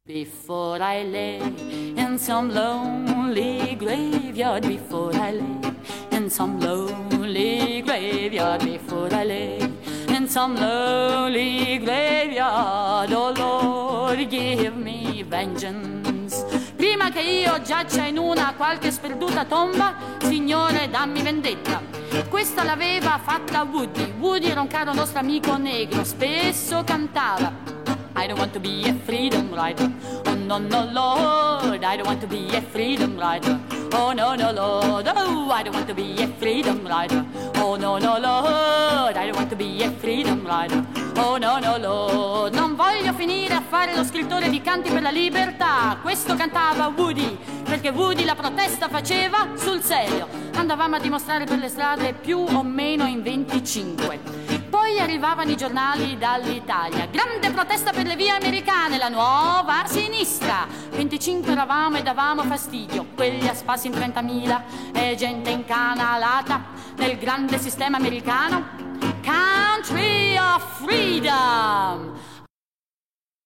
Before I lay in some lonely graveyard, before I lay in some lonely graveyard, before I lay in some lonely graveyard, oh Lord, give me vengeance. Prima che io giaccia in una qualche sperduta tomba, Signore, dammi vendetta. Questa l'aveva fatta Woody. Woody era un caro nostro amico negro, spesso cantava I don't want to be a freedom rider. Oh no, no, Lord, I don't want to be a freedom rider. Oh no, no, Lord, oh, I don't want to be a freedom rider. Oh no, no, Lord, I don't want to be a freedom rider. Oh no, no, Lord, non voglio finire a fare lo scrittore di canti per la libertà. Questo cantava Woody, perché Woody la protesta faceva sul serio. Andavamo a dimostrare per le strade più o meno in 25. Poi arrivavano i giornali dall'Italia. Grande protesta per le vie americane, la nuova sinistra. 25 eravamo e davamo fastidio. Quelli a spassi in 30.000 e gente incanalata nel grande sistema americano. Country of freedom.